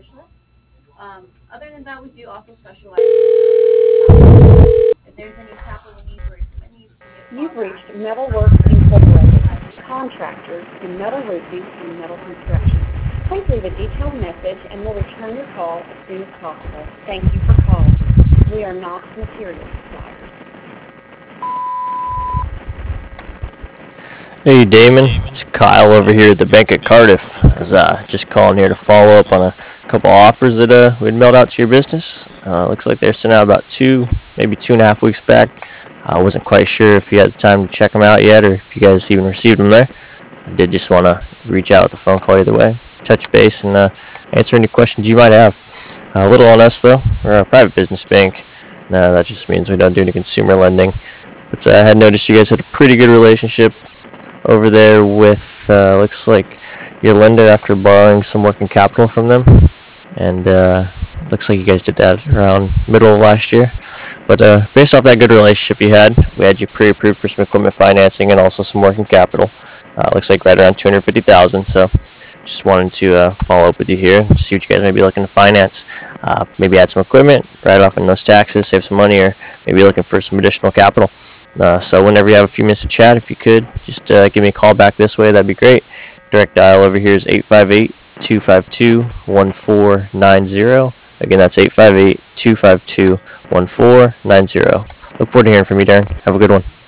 wish list. Other than that, we do also specialize if there's any capital needs or equipment needs, give me a call You've back. reached Metalworks Incorporated, contractors in metal roofing and metal construction. Please leave a detailed message and we'll return your call as soon as possible. Thank you for calling. We are not material suppliers. Hey Damon, it's Kyle over here at the bank at Cardiff. I was just calling here to follow up on a couple offers that we'd mailed out to your business. Looks like they're sent out about maybe 2.5 weeks back. I wasn't quite sure if you had the time to check them out yet or if you guys even received them there. I did just want to reach out with a phone call either way, touch base, and answer any questions you might have. A little on us though, we're a private business bank. That just means we don't do any consumer lending. But I had noticed you guys had a pretty good relationship over there with looks like your lender after borrowing some working capital from them, and looks like you guys did that around middle of last year. But based off that good relationship you had, we had you pre-approved for some equipment financing and also some working capital. Looks like right around 250,000. So just wanted to follow up with you here, see what you guys may be looking to finance. Maybe add some equipment, write off in those taxes, save some money, or maybe looking for some additional capital. So whenever you have a few minutes to chat, if you could, just give me a call back this way, that'd be great. Direct dial over here is 858-252-1490. Again, that's 858-252-1490. Look forward to hearing from you, Darren. Have a good one.